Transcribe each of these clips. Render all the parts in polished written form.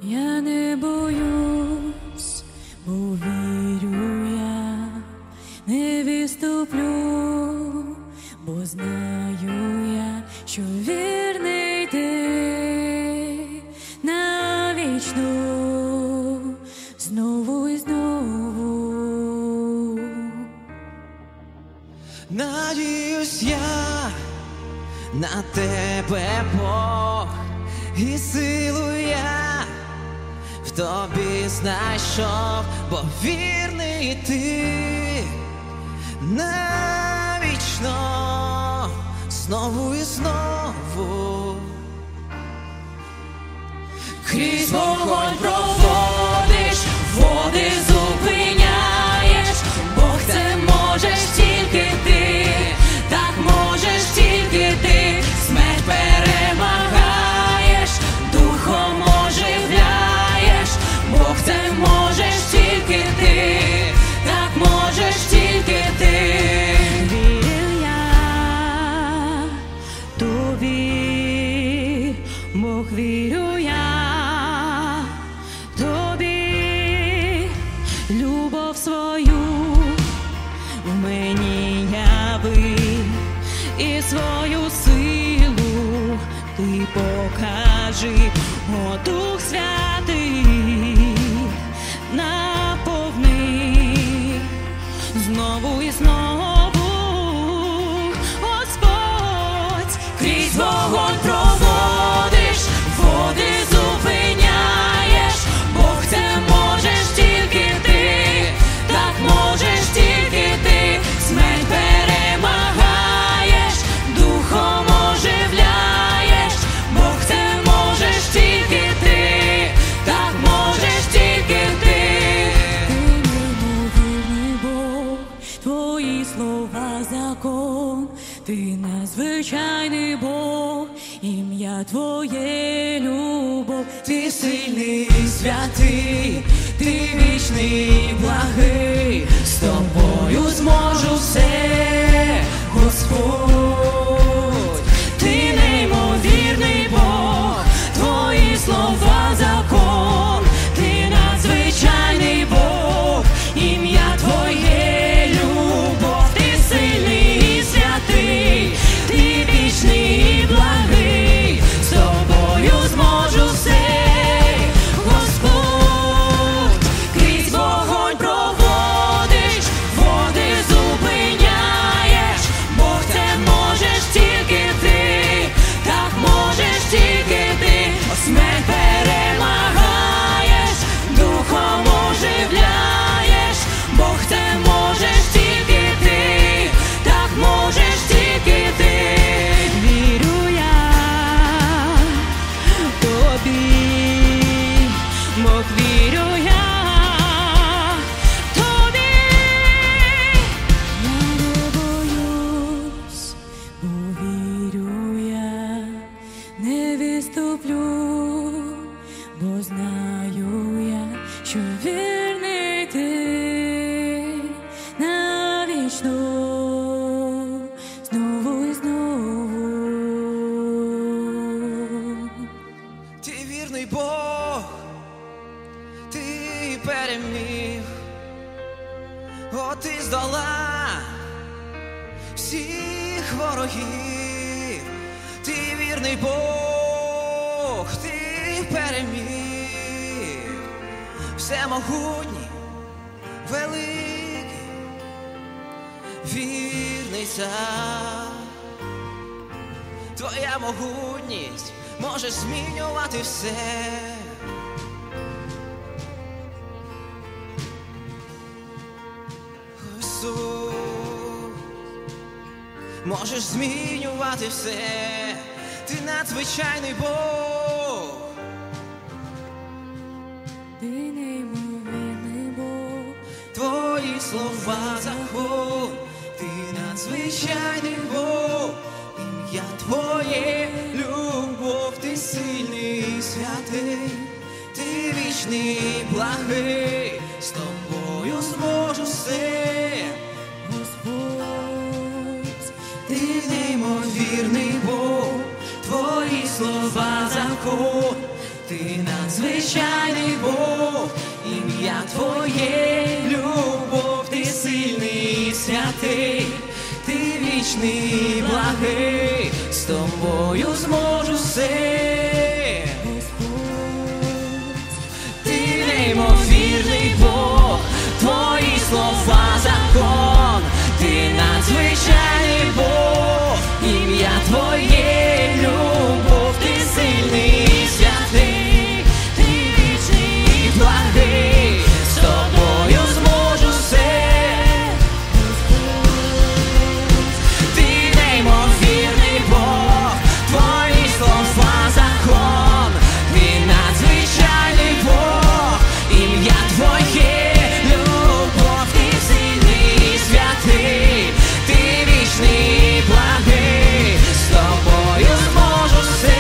Я не боюсь, бо вірю я, не відступлю, бо знаю я, що вірний ти навічно, знову і знову. Надіюсь я на тебе, Бог, і силу я в тобі знайшов, бо вірний ти навічно, знову і знову. Крізь вогонь проводиш, води зупиняєш, Бог, це можеш тільки ти, так можеш тільки ти, смерть перемагаєш, духом оживляєш, Бог, це можеш тільки ти, так можеш тільки ти. Вірю я тобі, Бог, вірю я тобі, любов свою в мені яви, і свою силу ти покажи, о Дух Святий, наповни знову і знову, Господь. Крізь вогонь проводиш, води зупиняєш, Бог, це можеш тільки ти, так можеш тільки ти, смерть перемагаєш, духом оживляєш, Бог, це можеш тільки ти, так можеш тільки ти. Ти неймовірний Бог, твої слова закон, ти надзвичайний Бог, ім'я твоє любов. Ти сильний, святий, ти вічний, благий, з тобою зможу все, Господь. Ти неймовірний Бог, твої слова закон, ти надзвичайний Бог, ім'я твоє любов. Ти сильний, святий, ти вічний, благий, з тобою зможу все, Господь. Крізь вогонь проводиш, води зупиняєш, Бог, це можеш тільки ти, так можеш тільки ти, смерть перемагаєш, духом оживляєш, Бог, це можеш тільки ти, так можеш тільки ти. Вірю я тобі, Бог, вірю я тобі. Я не боюсь, бо вірю я, не відступлю, бо знаю я, що вірний ти навічно, знову і знову. Ти вірний Бог, ти переміг, о, ти здолав всіх ворогів. Ти вірний Бог, ти переміг, всемогутній, великий, вірний цар. Твоя могутність може змінювати все. Ісус, можеш змінювати все. Ти надзвичайний Бог. Ти неймовірний Бог, Твої слова закон, ти надзвичайний Бог, ім'я твоє любов, ти сильний, святий, ти вічний, благий, з тобою зможу все, Господь. ти неймовірний Бог, твої слова закон, Ти надзвичайний Бог, ім'я Твоє, любов, ти сильний, святий, ти вічний, благий, з Тобою зможу все. Ти неймовірний Бог, Твої слова закон, ти надзвичайний Бог, ім'я Твоє, любов, ти сильний, святий, ти вічний, благий, з Тобою зможу все. Ти неймовірний Бог, Твої слова закон, ти надзвичайний Бог, ім'я Твоє, любов, ти сильний, святий, ти вічний, благий, з Тобою зможу все.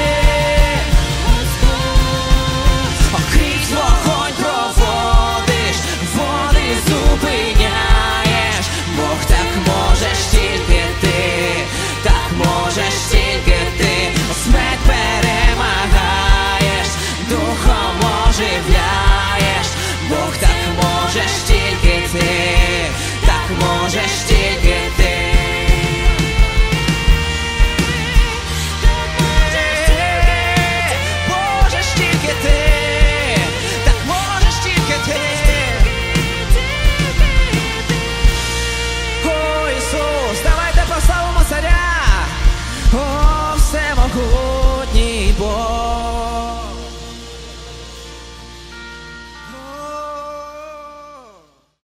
Крізь вогонь проводиш, води зупиняєш, Бог, так можеш тільки ти, так можеш тільки ти, смерть перемагаєш, духом оживляєш, Бог, так можеш тільки ти, так можеш тільки